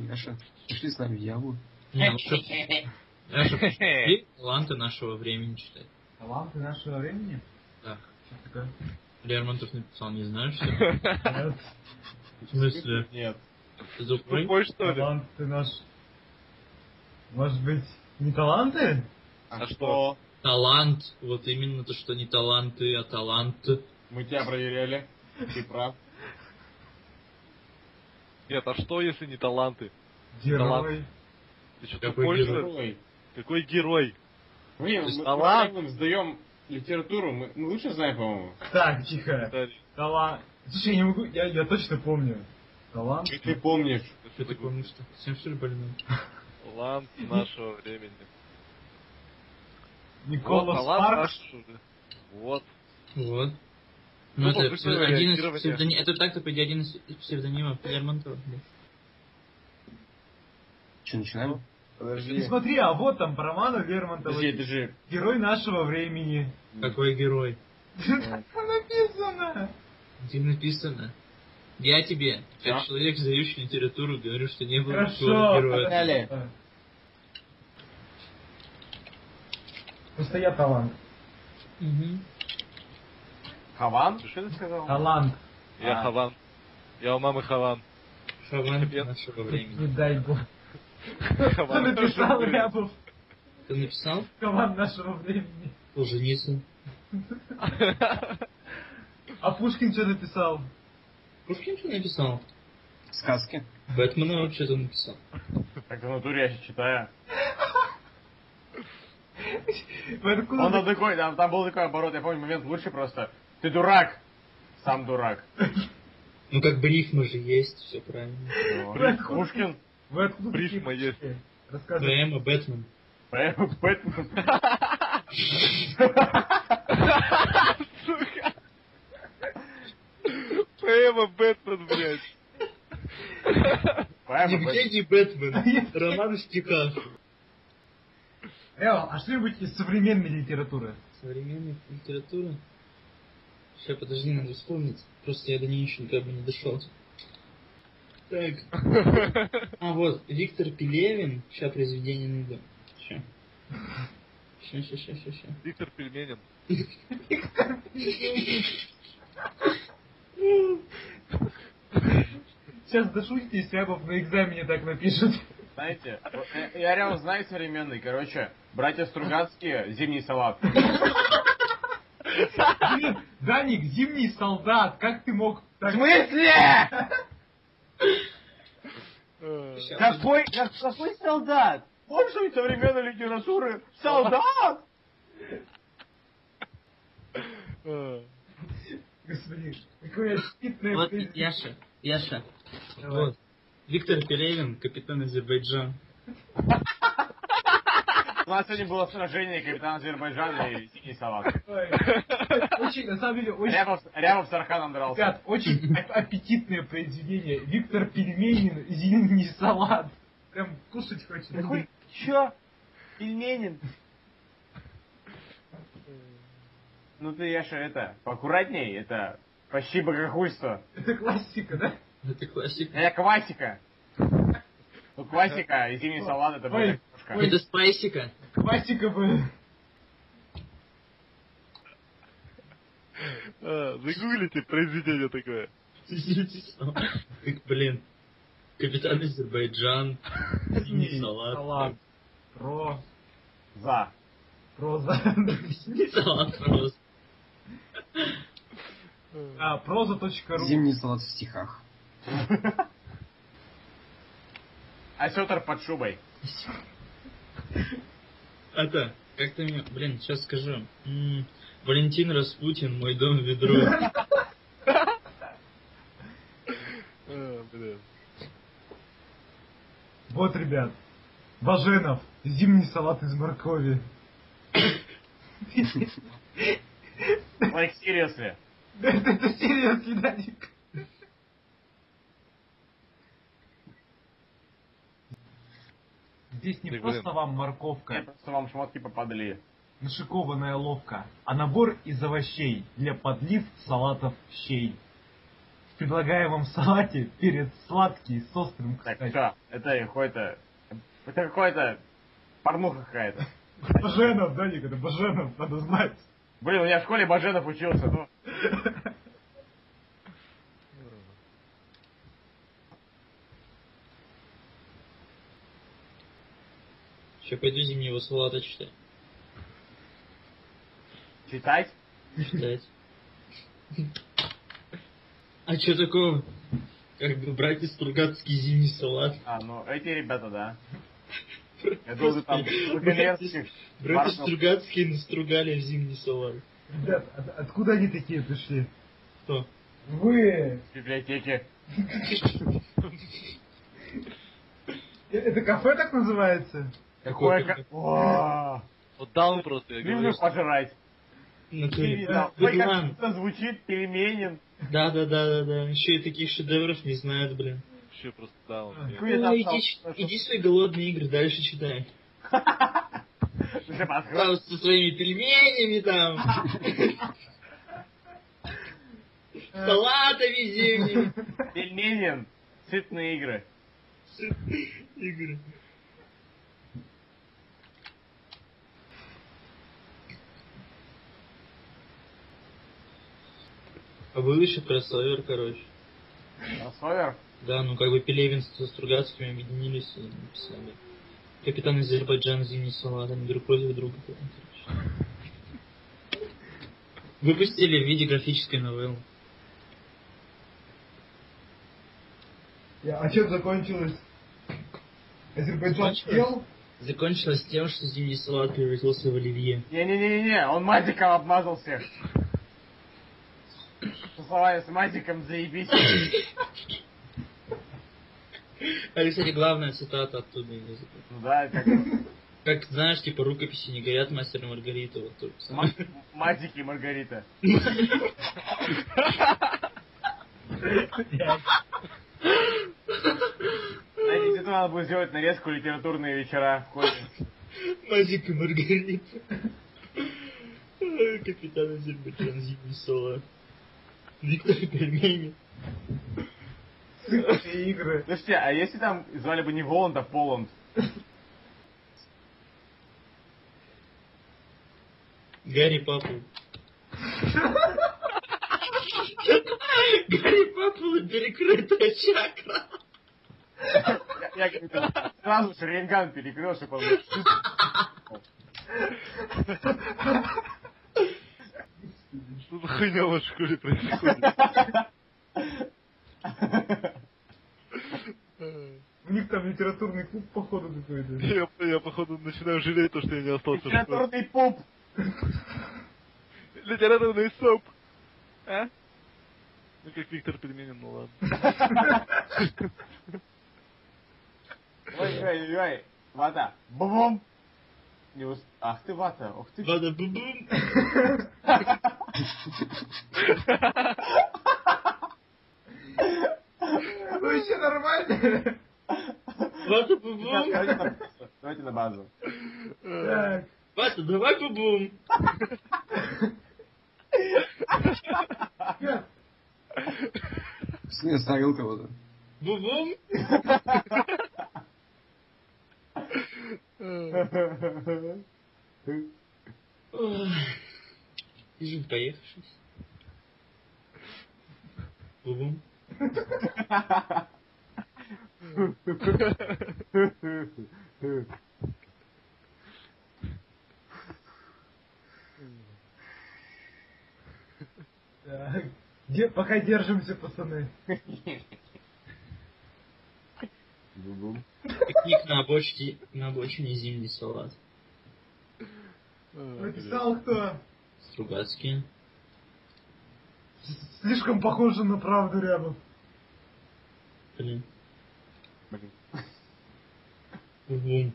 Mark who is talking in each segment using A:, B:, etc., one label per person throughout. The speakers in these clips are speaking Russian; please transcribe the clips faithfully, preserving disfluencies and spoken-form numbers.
A: Яша, пришли с нами в Яву.
B: Яша, пришли таланты нашего времени читать.
C: Таланты нашего времени?
B: Да.
C: Что такое?
B: Лермонтов написал, не знаешь, что ли?
C: Нет.
B: В смысле?
D: Нет.
B: Ты тупой?
D: Тупой, что ли?
C: Таланты наш... Может быть, не таланты?
D: А что?
B: Талант. Вот именно то, что не таланты, а талант.
D: Мы тебя проверяли. Ты прав.
E: Нет, а что, если не таланты?
C: Герой.
E: Ты что,
B: Какой
E: тупой, что ли?
D: Герой.
E: Какой герой?
D: Блин,
E: То есть
D: мы
E: талант?
D: мы сдаем литературу, мы, мы лучше знаем, по-моему.
C: Так, тихо.
E: Да,
C: Талант. Слушай, я не могу... Я, я точно помню. Талант.
D: Как ты помнишь?
B: Что ты помнишь, что? Всем что ли больной?
E: Талант нашего времени.
C: Никола
E: Вот, талант
C: Спаркс.
E: нашего... Вот.
B: Вот.
E: Ну,
B: Ну, это,
E: быстро
B: псев- один из
E: реагирование.
B: псевдонимов. Это так-то, по идее, один из псевдонимов Лермонтова. Да.
A: Что, начинаем?
C: Ну
D: Подожди.
C: смотри, а вот там по роману Лермонтова.
D: Подожди, это же...
C: Герой нашего времени.
B: Какой герой?
C: Так написано.
B: Где написано? Я тебе, как
D: Да.
B: человек, сдающий литературу, говорю, что не было
C: Хорошо.
B: такого героя.
D: Погнали.
C: Просто я талант.
B: Угу.
D: Хаван?
E: Что ты сказал?
C: Талант.
E: Я
D: А.
E: Хаван. Я у мамы Хаван.
B: Хаван
E: Капец.
B: нашего
C: Не
B: времени.
C: дай бог. Кто
E: Хаван
C: написал
E: нашего времени.
C: Рябов?
B: Ты написал?
C: Команд нашего времени.
B: Солженицын.
C: А Пушкин что написал?
B: Пушкин что написал?
A: Сказки.
B: Бэтмена вообще-то написал.
D: Так в натуре я сейчас читаю.
C: Вы откуда
D: Он там
C: так-
D: такой, там, там был такой оборот, я помню момент лучше просто. Ты дурак. Сам дурак.
B: Ну как бы рифмы же есть, все правильно.
C: Вы откуда-
D: Пушкин.
C: Вы откуда
E: Пришма
C: такие
E: есть.
C: пушки? Рассказывай.
B: Поэма Бэтмен.
D: Бэтмен.
E: Сука. Поэма Бэтмен, блядь.
D: Поэма
B: Нигде
D: Бэтмен.
B: не Бэтмен. Роман в стихах.
C: Эо, а что-нибудь из современной литературы?
B: Современная литература. Сейчас, подожди, надо вспомнить. Просто я до нее еще никак бы не дошел. Так. А, вот, Виктор Пелевин. Сейчас произведение найду. Сейчас. Сейчас, сейчас, сейчас, сейчас.
E: Виктор Пельменин.
C: Сейчас дошутите, если Рябов на экзамене так напишет.
D: Знаете, вот я- я реально знаю современный, короче, братья Стругацкие, зимний салат.
C: Блин, Даник, зимний солдат, как ты мог
D: В
C: так...
D: смысле?
E: Э,
B: Щас.
D: Какой, как- какой солдат? Вот что современной литературы. Солдат?
E: э.
C: Господи, какое аппетитное
B: Вот,
C: произведение.
B: Яша, Яша.
C: Давай.
B: Вот. Виктор Пелевин, капитан Азербайджан.
D: У нас сегодня было сражение капитана Азербайджана и синий салат.
C: Ой, очень, на самом деле, очень...
D: Рябов, Рябов с Арханом дрался.
C: Ребят, очень ап- аппетитное произведение. Виктор Пельменин, зимний салат. Прям кушать хочется.
D: Какой? Чё? Пельменин? Ну ты, Яша, это, поаккуратней, это почти богохульство.
C: Это классика, да?
B: Это классика.
D: Это классика. Ну классика и зимний салат это
C: Ой,
D: будет кошка.
C: ой.
B: Это спайсика.
C: Классика бы.
E: А, загуглите произведение такое.
B: Так, блин. Капитан Азербайджан. Зимний салат.
C: Салат. Про...
D: За.
C: Проза.
B: Зимний салат просто.
C: А, проза.ру.
A: Зимний салат в стихах.
D: Осетр под шубой.
B: Это, как ты мне... Блин, сейчас скажу. М, Валентин Распутин, мой дом ведро.
E: А, блин.
C: Вот, ребят. Баженов. Зимний салат из моркови.
D: Like seriously.
C: Да это, это серьезно, Даник. Здесь не
E: Так,
C: просто
E: блин.
C: вам морковка,
D: Мне просто вам шмотки попадали.
C: нашикованная ловко, а набор из овощей для подлив салатов щей. в предлагаемом салате перец сладкий с острым,
D: Так,
C: кстати.
D: что? Это какой-то... Это какой-то... Порнуха какая-то.
C: Баженов, да, Ник, это Баженов, надо знать.
D: Блин, у меня в школе Баженов учился, ну...
B: Сейчас пойду зимнего салата читать.
D: Читать?
B: Читать. А что такого? Как бы братья Стругацкий зимний салат.
D: А, ну, эти ребята, да. Я думаю, там...
B: Братья братья Стругацкие настругали в зимний салат.
C: Ребят, от- откуда они такие пришли?
B: Кто?
C: Вы...
D: В библиотеке.
C: Э, Это кафе так называется?
D: Какое...
B: Какое?
D: ка- О,
E: Вот даун просто, я
D: Люблю
E: говорю.
D: пожрать.
B: На
D: Или
B: то-
D: там, ой,
B: Быдлан.
D: как это звучит, пельменин.
B: Да, да, да, да, да. Еще и таких шедевров не знают, блин.
E: Вообще просто даун.
C: А.
E: я.
D: Какой там
B: Ой,
D: там-
B: иди, ч- иди свои голодные игры, дальше читай.
D: Слушай, подход-
B: Там со своими пельменями там. Салатами зимними.
D: Пельменин. Сытные игры.
B: Игры. А был еще кроссовер, короче.
D: Кроссовер?
B: Да, ну как бы Пелевин со Стругацкими объединились и написали. Капитан Азербайджан, зимний салат, они друг против друга. короче. Выпустили в виде графической новеллы.
C: Я- А чем закончилось? Азербайджан
B: Закончилось?
C: пел?
B: Закончилось тем, что зимний салат превратился в оливье.
D: Не-не-не-не, он мазиком обмазал всех. Со словами с мазиком заебись.
B: А, кстати, главная цитата оттуда. из-
D: Ну да, как
B: Как, знаешь, типа, рукописи не горят, мастер и Маргарита, вот только самое.
D: ма- мазики Маргарита. Знаете, это надо будет сделать нарезку литературные вечера в ходе.
B: Мазик и Маргарита. Ой, Капитан Азербайджан, зимний салат. Виктор Пельмени.
C: Сытные игры.
D: Слушайте, а если там звали бы не Воланд, а Поланд?
B: Гарри Паппл. Гарри Паппл и перекрытая чакра.
D: Я, я как-то сразу шеренган перекрыл, чтобы он...
E: Что за хуйня в вашей школе происходит?
C: У них там литературный клуб, походу, какой-то.
E: Я, я, походу, начинаю жалеть то, что я не остался в школе.
D: Литературный пуп!
E: Литературный соп. А? Ну, как Виктор Пельменин, ну ладно.
D: Ой, ой, ой, вата. Бум! Не ус... Ах ты вата, ух ты.
B: Бада бу-бум.
C: Вы еще нормально?
B: Бада бу-бум.
D: Давайте на базу. Давайте на базу.
C: Так.
B: Бада, давай бу-бум.
C: Ребят,
A: Сын оставил кого-то.
B: Бу-бум. Ой. И же поехавшись. Бу-бум.
C: так. Де- пока держимся, пацаны.
D: Бум-бум.
B: Пикник на обочине, на обочине зимний салат.
C: Написал кто?
B: Стругацкие.
C: С- Слишком похоже на правду рядом.
B: Блин.
D: Блин.
B: Бу-бум.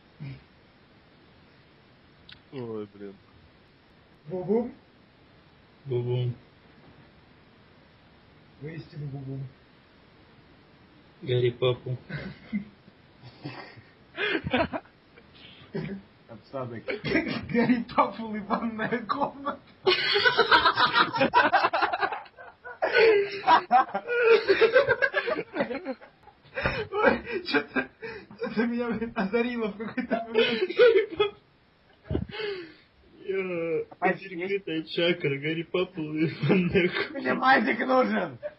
E: Ой, блин.
C: Бубум?
B: Бу-бум.
C: Воистину бубум.
B: Гарри Папу.
D: Обсадок.
C: Гарри Паппл и ванная комната. Что-то что-то меня блин, озарило в какой-то момент.
B: Я... Закрытая чакра, Гарри Паппл и Фаннеку.
D: Мне мазик нужен!